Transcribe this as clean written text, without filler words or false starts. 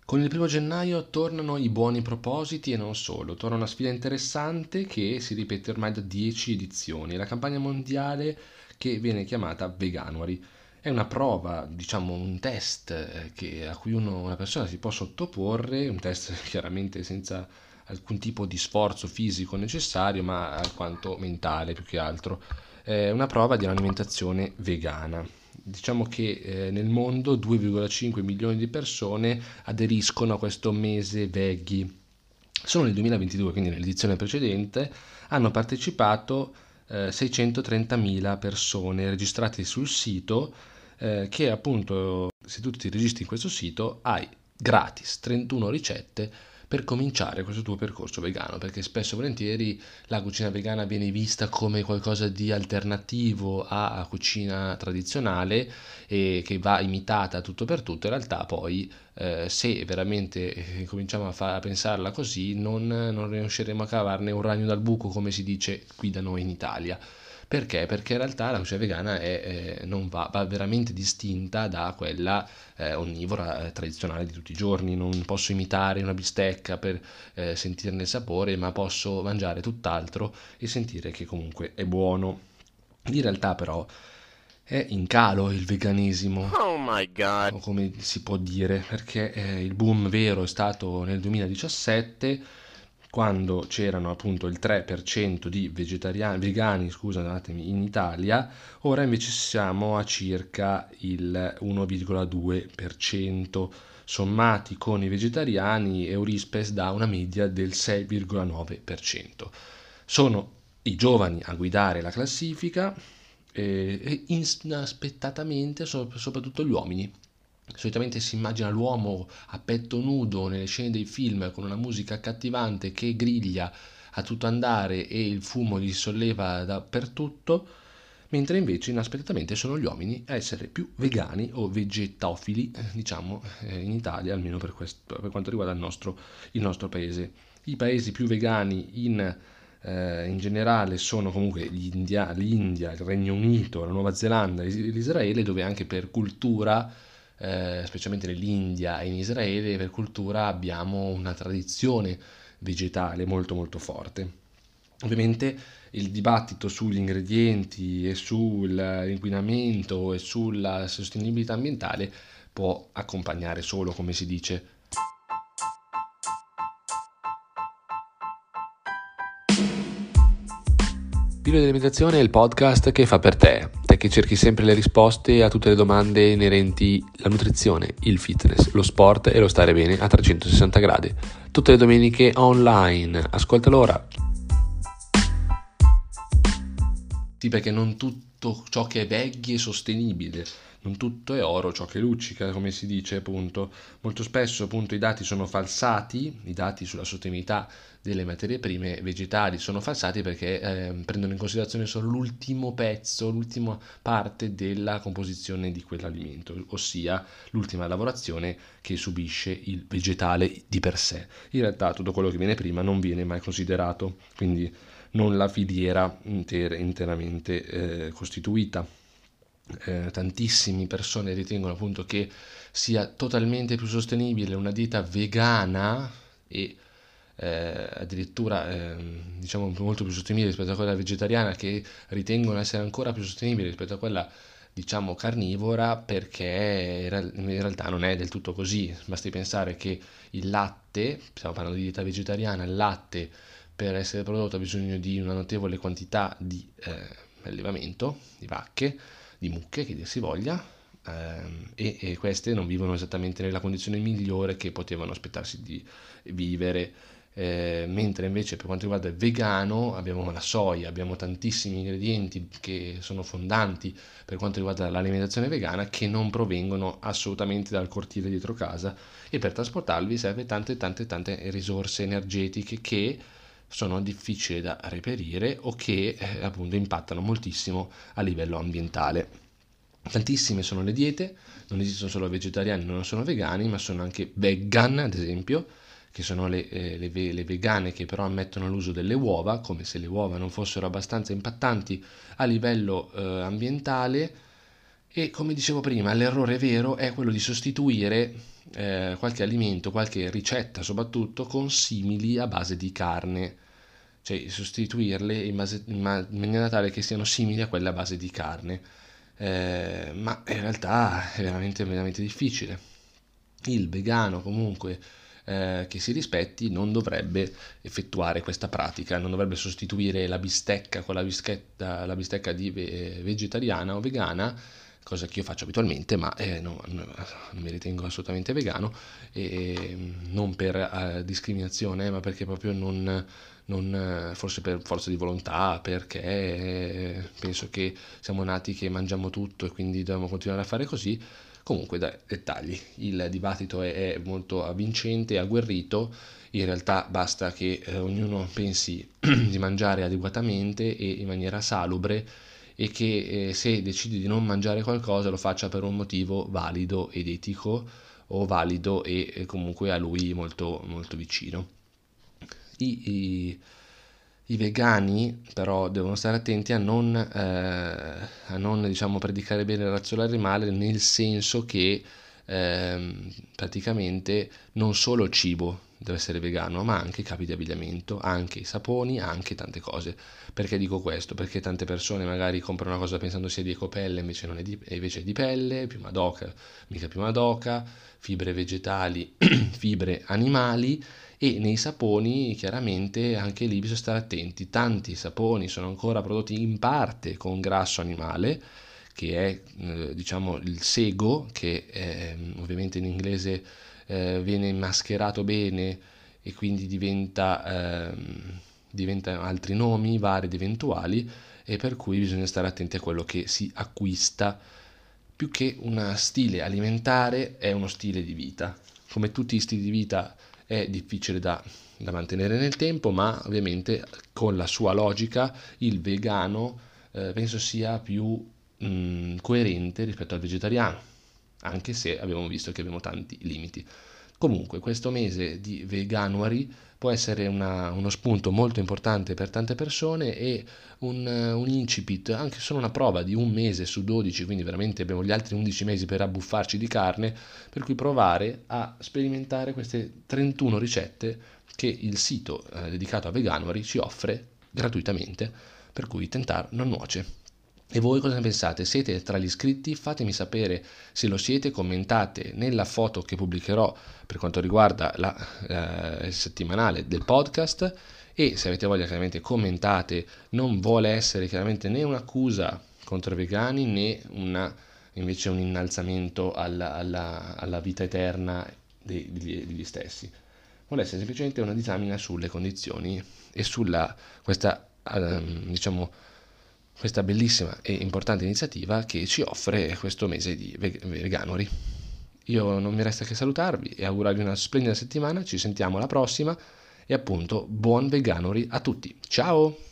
Con il 1° gennaio tornano i buoni propositi e non solo, torna una sfida interessante che si ripete ormai da 10 edizioni, la campagna mondiale che viene chiamata Veganuary. È una prova, diciamo un test a cui una persona si può sottoporre, un test chiaramente senza alcun tipo di sforzo fisico necessario, ma alquanto mentale più che altro. È una prova di un'alimentazione vegana. Diciamo che nel mondo 2,5 milioni di persone aderiscono a questo mese veggie. Solo nel 2022, quindi nell'edizione precedente, hanno partecipato 630.000 persone registrate sul sito che appunto, se tu ti registri in questo sito, hai gratis 31 ricette per cominciare questo tuo percorso vegano, perché spesso e volentieri la cucina vegana viene vista come qualcosa di alternativo alla cucina tradizionale e che va imitata tutto per tutto. In realtà poi se veramente cominciamo a pensarla così non riusciremo a cavarne un ragno dal buco, come si dice qui da noi in Italia. Perché? Perché in realtà la cucina vegana non va veramente distinta da quella onnivora tradizionale di tutti i giorni. Non posso imitare una bistecca per sentirne il sapore, ma posso mangiare tutt'altro e sentire che comunque è buono. In realtà però è in calo il veganesimo, Oh my god. o come si può dire, perché il boom vero è stato nel 2017, quando c'erano appunto il 3% di vegani, scusatemi, in Italia. Ora invece siamo a circa il 1,2%, sommati con i vegetariani Eurispes dà una media del 6,9%. Sono i giovani a guidare la classifica e inaspettatamente soprattutto gli uomini. Solitamente si immagina l'uomo a petto nudo nelle scene dei film con una musica accattivante che griglia a tutto andare e il fumo gli solleva dappertutto, mentre invece inaspettatamente sono gli uomini a essere più vegani o vegetofili, diciamo, in Italia, almeno per quanto riguarda il nostro paese. I paesi più vegani in generale sono comunque l'India, il Regno Unito, la Nuova Zelanda e l'Israele, dove anche per cultura, specialmente nell'India e in Israele, per cultura abbiamo una tradizione vegetale molto molto forte. Ovviamente il dibattito sugli ingredienti e sull'inquinamento e sulla sostenibilità ambientale può accompagnare solo, come si dice. Pillole di Alimentazione è il podcast che fa per te, te che cerchi sempre le risposte a tutte le domande inerenti alla nutrizione, il fitness, lo sport e lo stare bene a 360 gradi. Tutte le domeniche online. Ascoltalo ora. Sì, perché non tutto ciò che è veggie è sostenibile, non tutto è oro ciò che luccica, come si dice appunto. Molto spesso appunto i dati sono falsati, i dati sulla sostenibilità delle materie prime vegetali sono falsati perché prendono in considerazione solo l'ultimo pezzo, l'ultima parte della composizione di quell'alimento, ossia l'ultima lavorazione che subisce il vegetale di per sé. In realtà tutto quello che viene prima non viene mai considerato, quindi non la filiera interamente costituita. Tantissime persone ritengono appunto che sia totalmente più sostenibile una dieta vegana e addirittura diciamo molto più sostenibile rispetto a quella vegetariana, che ritengono essere ancora più sostenibile rispetto a quella diciamo carnivora, perché in realtà non è del tutto così. Basti pensare che il latte, stiamo parlando di dieta vegetariana, il latte per essere prodotto ha bisogno di una notevole quantità di allevamento, di vacche, di mucche, che dir si voglia, e queste non vivono esattamente nella condizione migliore che potevano aspettarsi di vivere. Mentre invece per quanto riguarda il vegano abbiamo la soia, abbiamo tantissimi ingredienti che sono fondanti per quanto riguarda l'alimentazione vegana, che non provengono assolutamente dal cortile dietro casa, e per trasportarli serve tante risorse energetiche che sono difficili da reperire o che appunto impattano moltissimo a livello ambientale. Tantissime sono le diete, non esistono solo vegetariani, non sono vegani, ma sono anche vegan, ad esempio, che sono le vegane che però ammettono l'uso delle uova, come se le uova non fossero abbastanza impattanti a livello ambientale. E come dicevo prima, l'errore vero è quello di sostituire qualche alimento, qualche ricetta soprattutto con simili a base di carne, cioè sostituirle in maniera tale che siano simili a quelle a base di carne. Ma in realtà è veramente, veramente difficile. Il vegano comunque che si rispetti non dovrebbe effettuare questa pratica, non dovrebbe sostituire la bistecca con la bistecca vegetariana o vegana, cosa che io faccio abitualmente, ma non mi ritengo assolutamente vegano, e non per discriminazione, ma perché proprio forse per forza di volontà, perché penso che siamo nati che mangiamo tutto e quindi dobbiamo continuare a fare così. Comunque, dai, dettagli, il dibattito è molto avvincente e agguerrito, in realtà basta che ognuno pensi di mangiare adeguatamente e in maniera salubre e che se decide di non mangiare qualcosa lo faccia per un motivo valido ed etico o valido e comunque a lui molto, molto vicino. I, i vegani però devono stare attenti a non diciamo, predicare bene la razza animale, nel senso che praticamente non solo il cibo deve essere vegano, ma anche i capi di abbigliamento, anche i saponi, anche tante cose. Perché dico questo? Perché tante persone magari comprano una cosa pensando sia di ecopelle, invece non è invece è di pelle, più madoca, mica più madoca, fibre vegetali, fibre animali, e nei saponi chiaramente anche lì bisogna stare attenti. Tanti saponi sono ancora prodotti in parte con grasso animale, che è diciamo il sego, che ovviamente in inglese viene mascherato bene e quindi diventa altri nomi vari ed eventuali, e per cui bisogna stare attenti a quello che si acquista. Più che uno stile alimentare è uno stile di vita. Come tutti gli stili di vita è difficile da mantenere nel tempo, ma ovviamente con la sua logica il vegano penso sia più coerente rispetto al vegetariano, anche se abbiamo visto che abbiamo tanti limiti. Comunque, questo mese di Veganuary può essere uno spunto molto importante per tante persone e un incipit, anche solo una prova di un mese su 12, quindi veramente abbiamo gli altri 11 mesi per abbuffarci di carne, per cui provare a sperimentare queste 31 ricette che il sito dedicato a Veganuary ci offre gratuitamente, per cui tentar non nuoce. E voi cosa ne pensate? Siete tra gli iscritti? Fatemi sapere se lo siete, commentate nella foto che pubblicherò per quanto riguarda il settimanale del podcast, e se avete voglia chiaramente commentate, non vuole essere chiaramente né un'accusa contro i vegani né invece un innalzamento alla vita eterna degli stessi. Vuole essere semplicemente una disamina sulle condizioni e sulla diciamo, questa bellissima e importante iniziativa che ci offre questo mese di Veganuary. Io non mi resta che salutarvi e augurarvi una splendida settimana, ci sentiamo alla prossima e appunto buon Veganuary a tutti. Ciao!